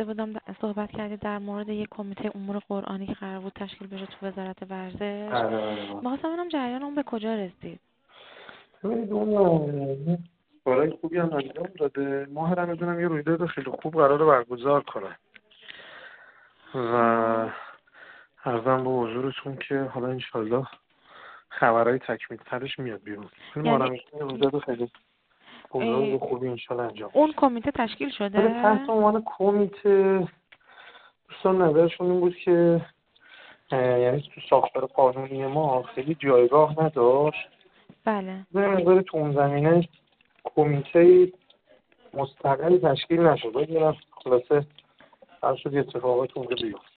شنیده بودم صحبت کردی در مورد یک کمیته امور قرآنی که قرار بود تشکیل بشه تو وزارت ورزش. آره. می‌خواستم ببینم جریان اون به کجا رسید. ببینید اون کارهای خوبی هم انجام داده. ماه رمضان یه رویداد خیلی خوب قراره برگزار کنن و عرضم به حضورتون که حالا انشالله خبرهای تکمیل ترش میاد بیرون. این ماه یعنی رمضان یه رویداد خیلی بزرگ و خوبی انشالله انجام اون کمیته تشکیل شده؟ ولی تحت عنوان کمیته دوستان نظرشون این بود که یعنی تو ساختار قانونی ما خیلی جایگاه نداشت. بله. به نظر تو اون زمینه کمیته مستقل تشکیل نشد. خلاصه هر شد اتفاقات اونجا بیفته.